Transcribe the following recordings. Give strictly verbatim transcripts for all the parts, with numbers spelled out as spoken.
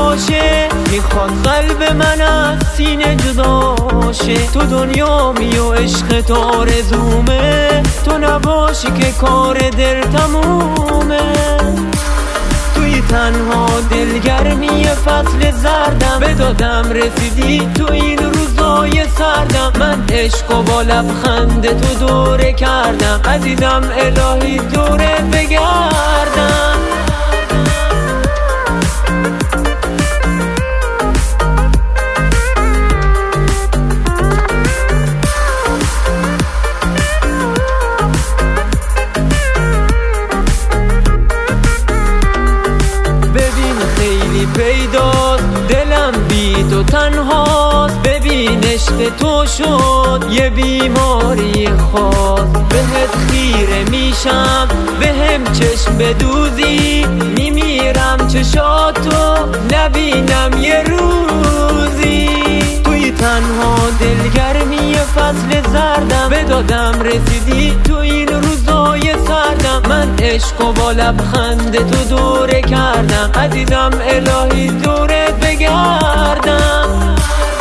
باشه، میخواد قلب من از سینه جدا شه. تو دنیامی و عشق تو آرزومه، تو نباشی که کار دل تمومه. توی تنها دلگرمی فصل زردم، به دادم رسیدی تو این روزای سردم. من عشق و با لبخند تو دوره کردم، عزیزم الهی دوره بگردم. پیداست دلم بی تو تنهاست، ببین عشق تو شد یه بیماری خاص. بهت خیره میشم به هم چشم بدوزی، میمیرم چشاتو نبینم یه روزی. توی تنها دلگرمی فصل زردم، به دادم رسیدی تو این روزای سردم. من عشق و با لبخند تو دوره کردم، عزیزم الهی دوره بگردم.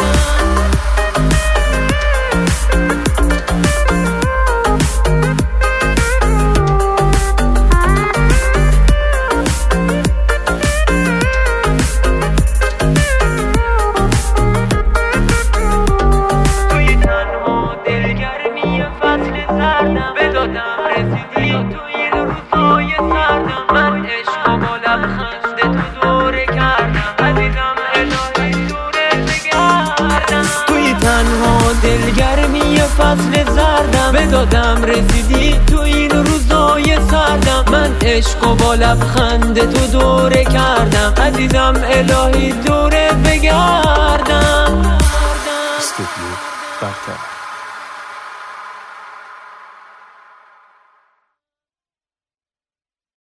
توی تنها دلگرمی فصل زردم، به دادم رسیدی تو این روزای سردم. من عشق و با لبخند تو دوره کردم، عزیزم الهی دوره بگردم. توی تنها دلگرمی فصل زردم، به دادم رسیدی تو این روزای سردم. من عشق و با لبخند تو دوره کردم، عزیزم الهی دوره بگردم. استودیو برتر.